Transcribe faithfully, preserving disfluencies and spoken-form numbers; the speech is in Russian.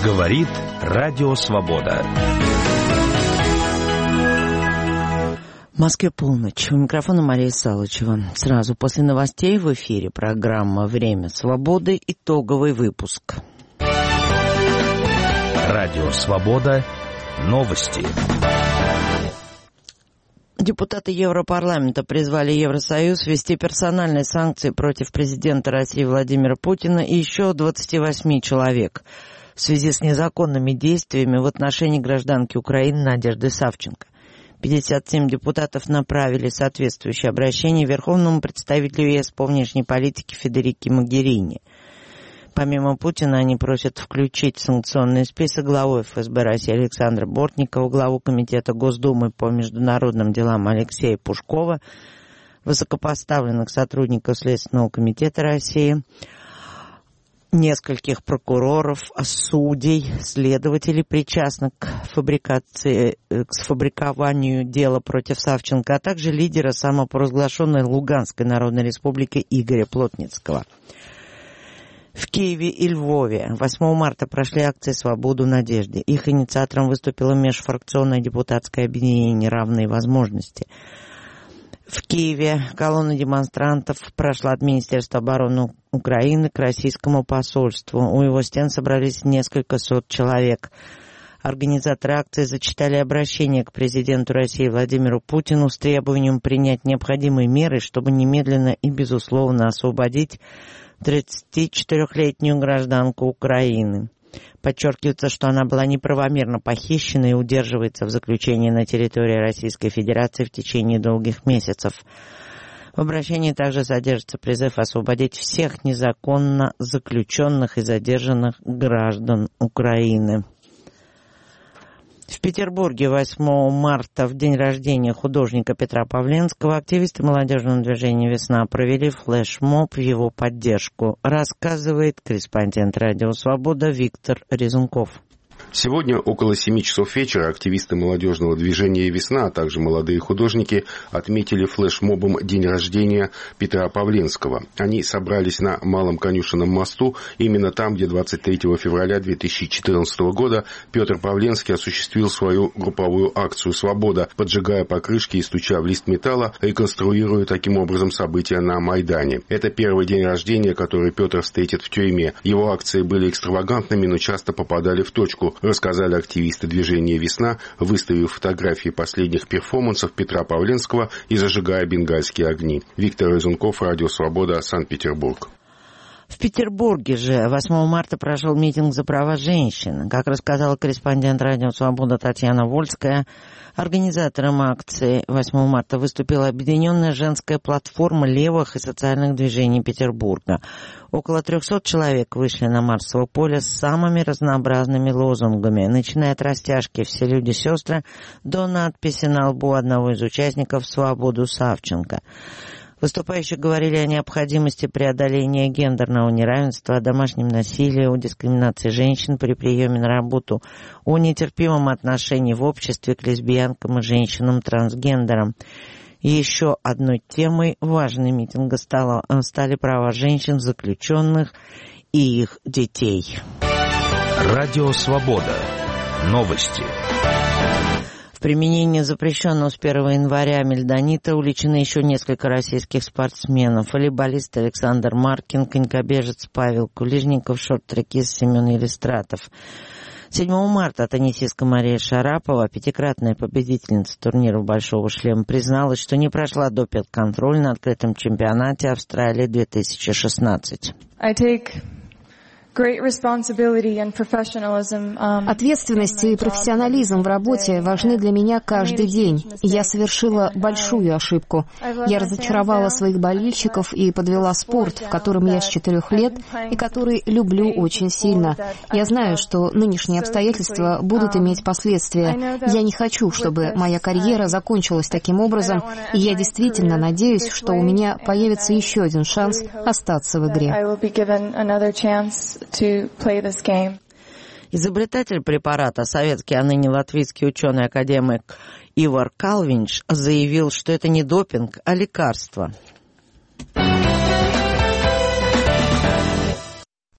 Говорит Радио Свобода. В Москве полночь. У микрофона Мария Салычева. Сразу после новостей в эфире программа «Время свободы». Итоговый выпуск. Радио Свобода. Новости. Депутаты Европарламента призвали Евросоюз ввести персональные санкции против президента России Владимира Путина и еще двадцати восьми человек в связи с незаконными действиями в отношении гражданки Украины Надежды Савченко. пятьдесят семь депутатов направили соответствующее обращение верховному представителю ЕС по внешней политике Федерике Могерини. Помимо Путина, они просят включить в санкционный список главу эф эс бэ России Александра Бортникова, главу Комитета Госдумы по международным делам Алексея Пушкова, высокопоставленных сотрудников Следственного комитета России, нескольких прокуроров, судей, следователей, причастных к фабрикации, к сфабрикованию дела против Савченко, а также лидера самопровозглашенной Луганской Народной Республики Игоря Плотницкого. В Киеве и Львове восьмого марта прошли акции «Свободу надежде». Их инициатором выступило межфракционное депутатское объединение «Равные возможности». В Киеве колонна демонстрантов прошла от Министерства обороны Украины к российскому посольству. У его стен собрались несколько сот человек. Организаторы акции зачитали обращение к президенту России Владимиру Путину с требованием принять необходимые меры, чтобы немедленно и безусловно освободить тридцатичетырёхлетнюю гражданку Украины. Подчеркивается, что она была неправомерно похищена и удерживается в заключении на территории Российской Федерации в течение долгих месяцев. В обращении также содержится призыв освободить всех незаконно заключенных и задержанных граждан Украины. В Петербурге восьмого марта, в день рождения художника Петра Павленского, активисты молодежного движения «Весна» провели флешмоб в его поддержку, рассказывает корреспондент «Радио Свобода» Виктор Резунков. Сегодня около семи часов вечера активисты молодежного движения «Весна», а также молодые художники отметили флешмобом день рождения Петра Павленского. Они собрались на Малом Конюшенном мосту, именно там, где двадцать третьего февраля две тысячи четырнадцатого года Петр Павленский осуществил свою групповую акцию «Свобода», поджигая покрышки и стуча в лист металла, реконструируя таким образом события на Майдане. Это первый день рождения, который Петр встретит в тюрьме. Его акции были экстравагантными, но часто попадали в точку, рассказали активисты движения «Весна», выставив фотографии последних перформансов Петра Павленского и зажигая бенгальские огни. Виктор Резунков, Радио Свобода, Санкт-Петербург. В Петербурге же восьмого марта прошел митинг за права женщин. Как рассказала корреспондент «Радио Свобода» Татьяна Вольская, организатором акции восьмого марта выступила объединенная женская платформа левых и социальных движений Петербурга. Около трехсот человек вышли на Марсово поле с самыми разнообразными лозунгами, начиная от растяжки «Все люди-сестры» до надписи на лбу одного из участников «Свободу Савченко». Выступающие говорили о необходимости преодоления гендерного неравенства, о домашнем насилии, о дискриминации женщин при приеме на работу, о нетерпимом отношении в обществе к лесбиянкам и женщинам-трансгендерам. И еще одной темой важной митинга стало, стали права женщин, заключенных и их детей. Радио Свобода. Новости. В применении запрещенного с первого января мельдонита уличены еще несколько российских спортсменов. Волейболист Александр Маркин, конькобежец Павел Кулижников, шорт-трекист Семен Елистратов. седьмого марта теннисистка Мария Шарапова, пятикратная победительница турнира «Большого шлема», призналась, что не прошла допинг-контроль на открытом чемпионате Австралии две тысячи шестнадцать. Ответственность и профессионализм в работе важны для меня каждый день. Я совершила большую ошибку. Я разочаровала своих болельщиков и подвела спорт, в котором я с четырех лет и который люблю очень сильно. Я знаю, что нынешние обстоятельства будут иметь последствия. Я не хочу, чтобы моя карьера закончилась таким образом, и я действительно надеюсь, что у меня появится еще один шанс остаться в игре. To play this game. Изобретатель препарата, советский, а ныне латвийский ученый-академик Ивар Калвинш заявил, что это не допинг, а лекарство.